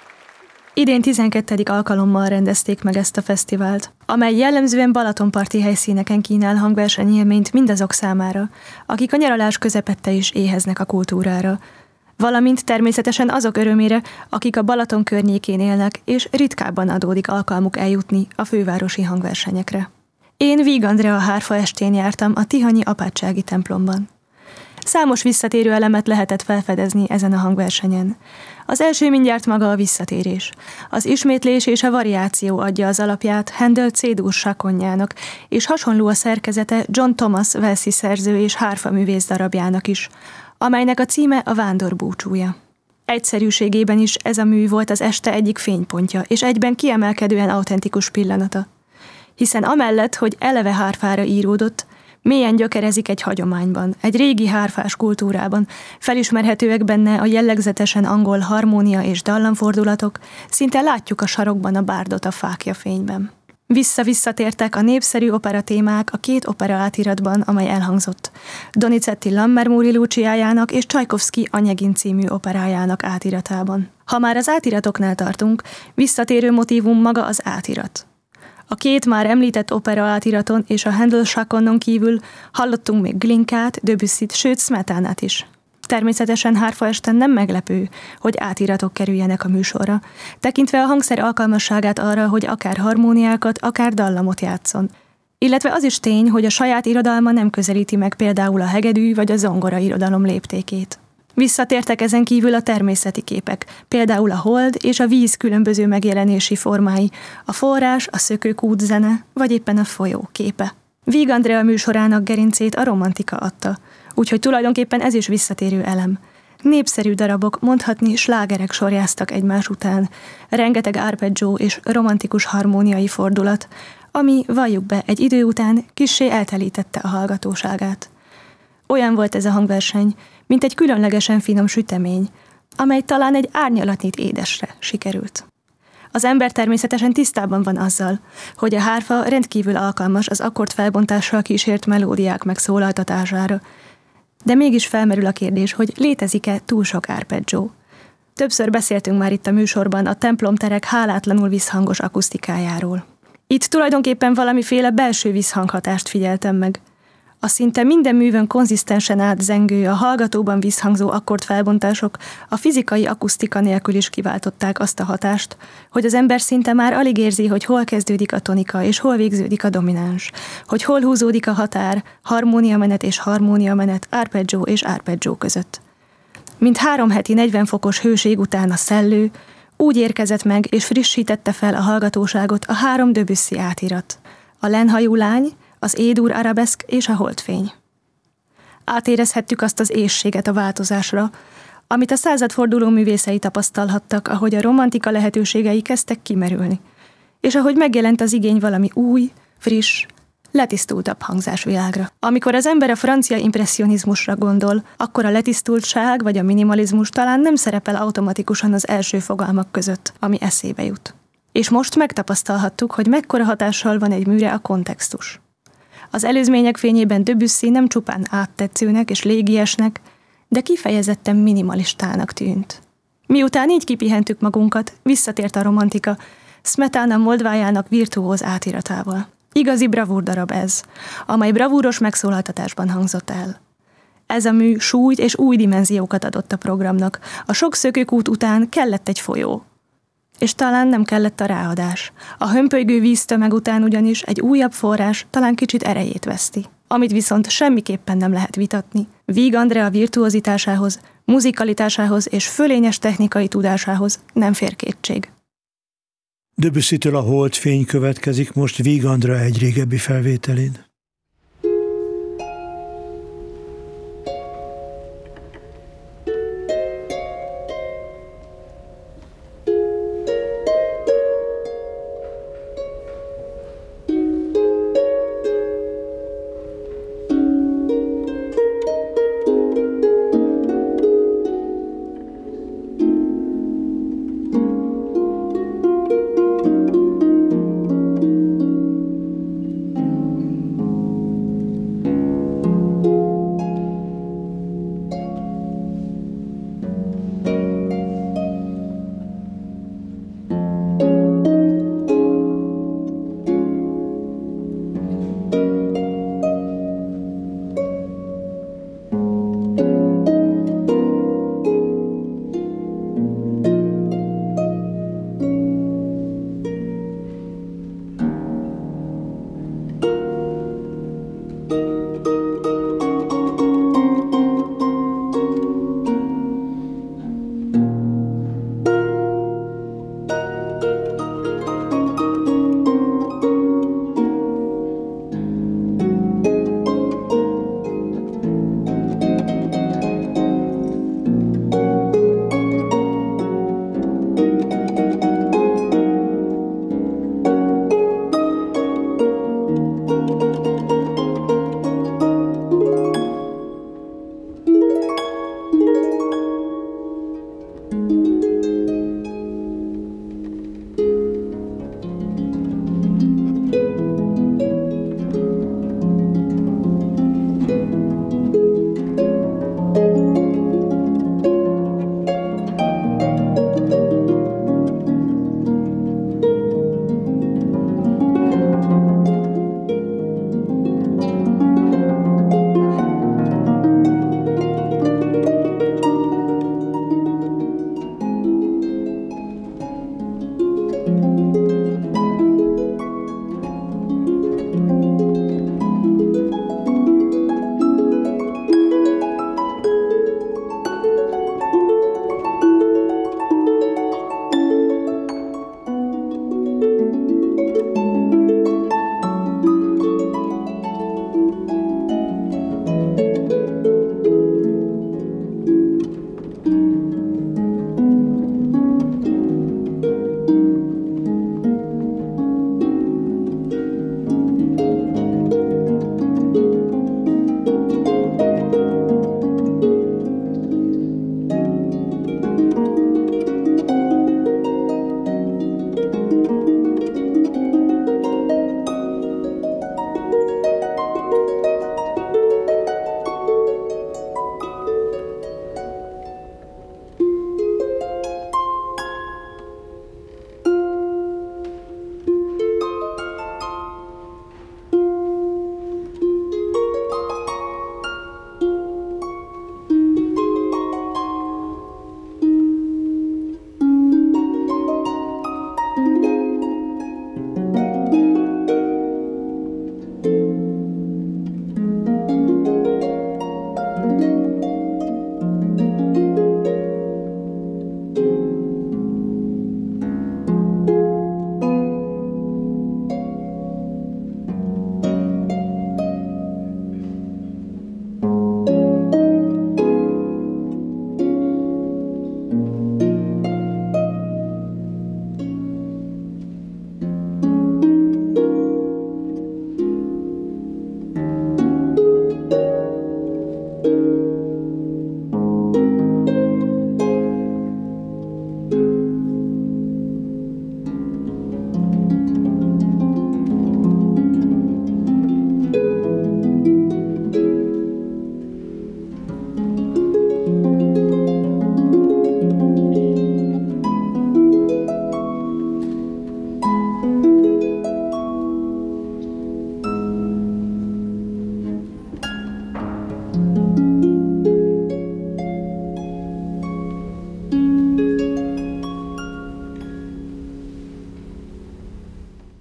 Speaker 8: Idén tizenkettedik alkalommal rendezték meg ezt a fesztivált, amely jellemzően balatonparti helyszíneken kínál hangversenyélményt mindazok számára, akik a nyaralás közepette is éheznek a kultúrára, valamint természetesen azok örömére, akik a Balaton környékén élnek, és ritkábban adódik alkalmuk eljutni a fővárosi hangversenyekre. Én Víg Andrea hárfa estén jártam a tihanyi apátsági templomban. Számos visszatérő elemet lehetett felfedezni ezen a hangversenyen. Az első mindjárt maga a visszatérés. Az ismétlés és a variáció adja az alapját Handel C-dur sakonjának, és hasonló a szerkezete John Thomas walesi szerző és hárfaművész darabjának is, amelynek a címe a Vándor búcsúja. Egyszerűségében is ez a mű volt az este egyik fénypontja, és egyben kiemelkedően autentikus pillanata. Hiszen amellett, hogy eleve hárfára íródott, mélyen gyökerezik egy hagyományban, egy régi hárfás kultúrában, felismerhetőek benne a jellegzetesen angol harmónia és dallamfordulatok, szinte látjuk a sarokban a bárdot a fákja fényben. Vissza-visszatértek a népszerű opera témák a két opera átiratban, amely elhangzott, Donizetti Lammermoori Luciájának és Csajkovszky Anyegin című operájának átiratában. Ha már az átiratoknál tartunk, visszatérő motívum maga az átirat. A két már említett opera átiraton és a Handel sakonnon kívül hallottunk még Glinkát, Debussyt, sőt Smetánát is. Természetesen hárfaesten nem meglepő, hogy átiratok kerüljenek a műsorra, tekintve a hangszer alkalmasságát arra, hogy akár harmóniákat, akár dallamot játszon. Illetve az is tény, hogy a saját irodalma nem közelíti meg például a hegedű vagy a zongora irodalom léptékét. Visszatértek ezen kívül a természeti képek, például a hold és a víz különböző megjelenési formái, a forrás, a szökőkút zene, vagy éppen a folyó képe. Víg Andrea műsorának gerincét a romantika adta, úgyhogy tulajdonképpen ez is visszatérő elem. Népszerű darabok, mondhatni slágerek sorjáztak egymás után, rengeteg arpeggio és romantikus harmóniai fordulat, ami, valljuk be, egy idő után kissé eltelítette a hallgatóságát. Olyan volt ez a hangverseny, mint egy különlegesen finom sütemény, amely talán egy árnyalatnyit édesre sikerült. Az ember természetesen tisztában van azzal, hogy a hárfa rendkívül alkalmas az akkordfelbontással kísért melódiák megszólaltatására, de mégis felmerül a kérdés, hogy létezik-e túl sok arpeggio. Többször beszéltünk már itt a műsorban a templomterek hálátlanul visszhangos akusztikájáról. Itt tulajdonképpen valamiféle belső visszhanghatást figyeltem meg. A szinte minden művön konzisztensen átzengő, a hallgatóban visszhangzó akkordfelbontások a fizikai akusztika nélkül is kiváltották azt a hatást, hogy az ember szinte már alig érzi, hogy hol kezdődik a tonika és hol végződik a domináns, hogy hol húzódik a határ, harmóniamenet és harmóniamenet, arpeggio és arpeggio között. Mint három heti negyven fokos hőség után a szellő, úgy érkezett meg és frissítette fel a hallgatóságot a három Debussy átirat. A lenhajú lány, az E-dur arabeszk és a holdfény. Átérezhettük azt az éhséget a változásra, amit a századforduló művészei tapasztalhattak, ahogy a romantika lehetőségei kezdtek kimerülni, és ahogy megjelent az igény valami új, friss, letisztultabb hangzásvilágra. Amikor az ember a francia impresszionizmusra gondol, akkor a letisztultság vagy a minimalizmus talán nem szerepel automatikusan az első fogalmak között, ami eszébe jut. És most megtapasztalhattuk, hogy mekkora hatással van egy műre a kontextus. Az előzmények fényében Debussy nem csupán áttetszőnek és légiesnek, de kifejezetten minimalistának tűnt. Miután így kipihentük magunkat, visszatért a romantika, Smetana Moldvájának virtuóz átiratával. Igazi bravúr darab ez, amely bravúros megszólaltatásban hangzott el. Ez a mű súlyt és új dimenziókat adott a programnak. A sok szökőkút után kellett egy folyó. És talán nem kellett a ráadás. A hömpölygő víztömeg után ugyanis egy újabb forrás talán kicsit erejét veszti. Amit viszont semmiképpen nem lehet vitatni. Víg Andrea virtuozitásához, muzikalitásához és fölényes technikai tudásához nem fér kétség.
Speaker 3: Debussytől a holdfény következik most Víg Andrea egy régebbi felvételén.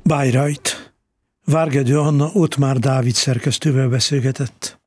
Speaker 3: Bayreuth. Várgedő Anna Ottmár Dávid szerkesztővel beszélgetett.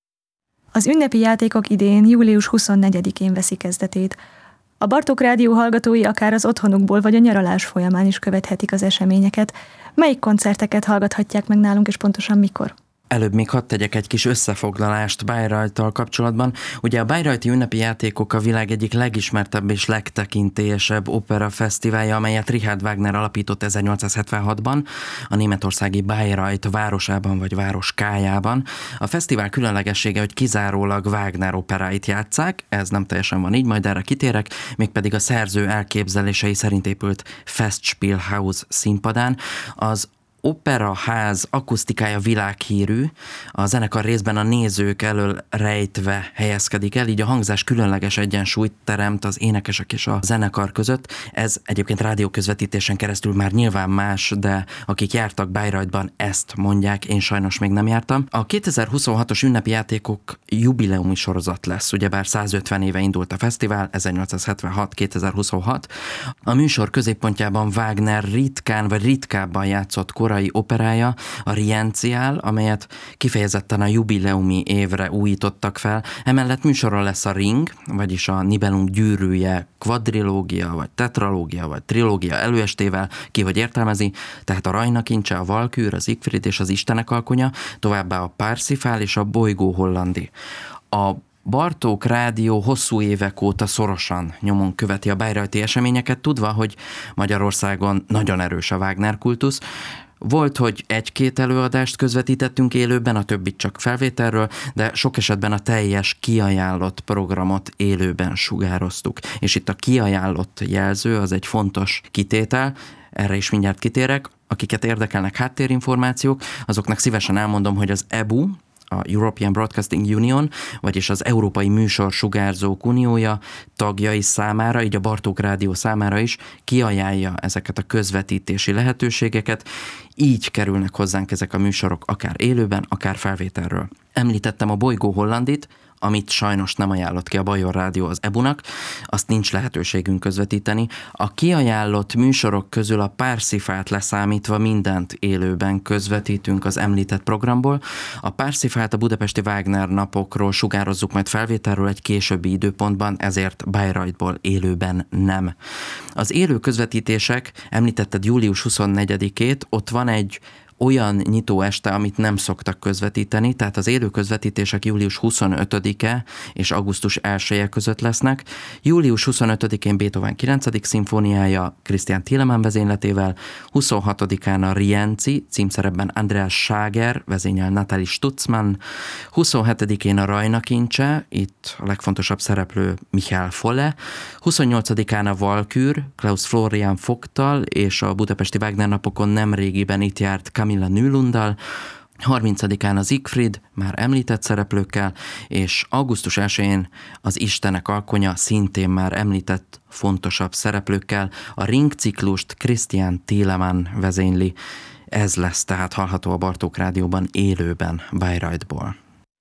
Speaker 8: Az ünnepi játékok idén július huszonnegyedikén veszi kezdetét. A Bartók Rádió hallgatói akár az otthonukból vagy a nyaralás folyamán is követhetik az eseményeket. Melyik koncerteket hallgathatják meg nálunk, és pontosan mikor?
Speaker 9: Előbb még hadd tegyek egy kis összefoglalást Bayreuth-tal kapcsolatban. Ugye a Bayreuthi ünnepi játékok a világ egyik legismertebb és legtekintélyesebb opera fesztiválja, amelyet Richard Wagner alapított ezernyolcszázhetvenhatban a németországi Bayreuth városában vagy városkájában. A fesztivál különlegessége, hogy kizárólag Wagner operáit játsszák, ez nem teljesen van így, majd erre kitérek, mégpedig a szerző elképzelései szerint épült Festspielhaus színpadán. Az operaház akusztikája világhírű, a zenekar részben a nézők elől rejtve helyezkedik el, így a hangzás különleges egyensúlyt teremt az énekesek és a zenekar között. Ez egyébként rádióközvetítésen keresztül már nyilván más, de akik jártak Bayreuthban, ezt mondják, én sajnos még nem jártam. A kétezer-huszonhatos ünnepi játékok jubileumi sorozat lesz, ugyebár százötven éve indult a fesztivál, ezernyolcszázhetvenhat kétezer-huszonhat. A műsor középpontjában Wagner ritkán vagy ritkábban játszott korai operája, a Rienziál, amelyet kifejezetten a jubileumi évre újítottak fel. Emellett műsorra lesz a Ring, vagyis a Nibelung gyűrűje kvadrilógia, vagy tetralógia, vagy trilógia előestével, ki hogy értelmezi, tehát a Rajna kincse, a Valkür, az Siegfried és az Istenek alkonya, továbbá a Parsifal és a Bolygó Hollandi. A Bartók Rádió hosszú évek óta szorosan nyomon követi a bayreuthi eseményeket, tudva, hogy Magyarországon nagyon erős a Wagner kultusz. Volt, hogy egy-két előadást közvetítettünk élőben, a többit csak felvételről, de sok esetben a teljes kiajánlott programot élőben sugároztuk. És itt a kiajánlott jelző az egy fontos kitétel, erre is mindjárt kitérek. Akiket érdekelnek háttérinformációk, azoknak szívesen elmondom, hogy az E B U, a European Broadcasting Union, vagyis az Európai Műsorsugárzók Uniója tagjai számára, így a Bartók Rádió számára is kiajánlja ezeket a közvetítési lehetőségeket, így kerülnek hozzánk ezek a műsorok akár élőben, akár felvételről. Említettem a Bolygó Hollandit, amit sajnos nem ajánlott ki a Bajor Rádió az E B U-nak, azt nincs lehetőségünk közvetíteni. A kiajánlott műsorok közül a Parsifalt leszámítva mindent élőben közvetítünk az említett programból. A Parsifalt a budapesti Wagner napokról sugározzuk majd felvételről egy későbbi időpontban, ezért Bayreuthból élőben nem. Az élő közvetítések, említetted július huszonnegyedikét, ott van egy olyan nyitó este, amit nem szoktak közvetíteni, tehát az élő közvetítések július huszonötödike és augusztus elseje között lesznek. július huszonötödikén Beethoven kilencedik szimfóniája Christian Thielemann vezényletével, huszonhatodikán a Rienzi, címszerepben Andreas Schager, vezényel Natalie Stutzmann, huszonhetedikén a Rajna kincse, itt a legfontosabb szereplő Michael Folle, huszonnyolcadikán a Valkür, Klaus Florian Vogttal, és a budapesti Wagner napokon nemrégiben itt járt Camilla Nylunddal, harmincadikán az Siegfried, már említett szereplőkkel, és augusztus elsején az Istenek alkonya, szintén már említett fontosabb szereplőkkel. A Ring ciklust Christian Thielemann vezényli. Ez lesz tehát hallható a Bartók Rádióban élőben Bayreuthból.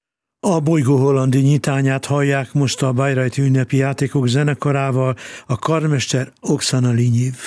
Speaker 3: A Bolygó Hollandi nyitányát hallják most a Bayreuthi ünnepi játékok zenekarával, a karmester Oksana Linyiv.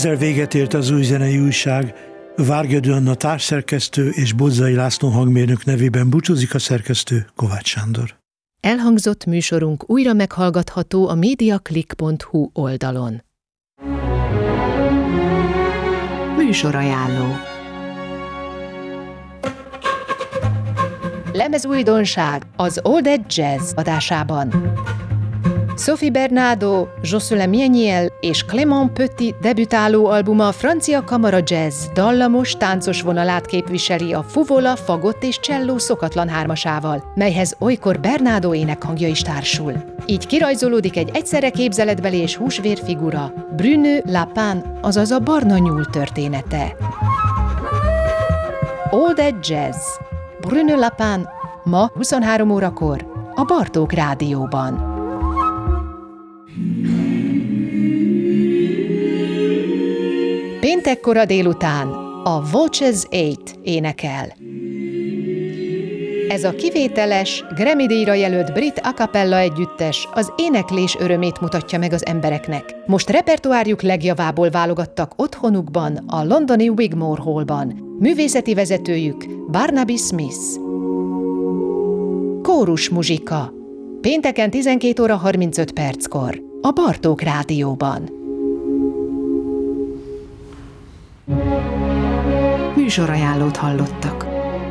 Speaker 3: Ezzel véget ért az Új Zenei Újság. Várgedő Anna társszerkesztő és Bodzai László hangmérnök nevében búcsúzik a szerkesztő, Kovács Sándor.
Speaker 1: Elhangzott műsorunk újra meghallgatható a mediaclick pont hu oldalon. Műsorajánló. Lemezújdonság az All That Jazz adásában. Sophie Bernardo, Jocelyn Mieniel és Clément Petit debütáló albuma a francia kamara jazz dallamos, táncos vonalát képviseli a fuvola, fagott és cselló szokatlan hármasával, melyhez olykor Bernardo énekhangja is társul. Így kirajzolódik egy egyszerre képzeletbeli és húsvér figura, Bruno Lapin, azaz a barna nyúl története. All That Jazz, Bruno Lapin, ma huszonhárom órakor a Bartók Rádióban. Péntek kora délután a Voces nyolc énekel. Ez a kivételes, Grammy-díjra jelölt brit a cappella együttes az éneklés örömét mutatja meg az embereknek. Most repertoárjuk legjavából válogattak otthonukban, a londoni Wigmore Hallban. Művészeti vezetőjük Barnaby Smith. Kórus muzsika. Pénteken tizenkét óra harmincöt perckor a Bartók Rádióban. Műsorajánlót hallottak.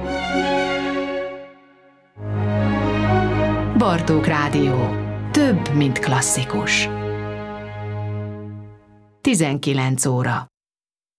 Speaker 1: Bartók Rádió. Több, mint klasszikus. tizenkilenc óra.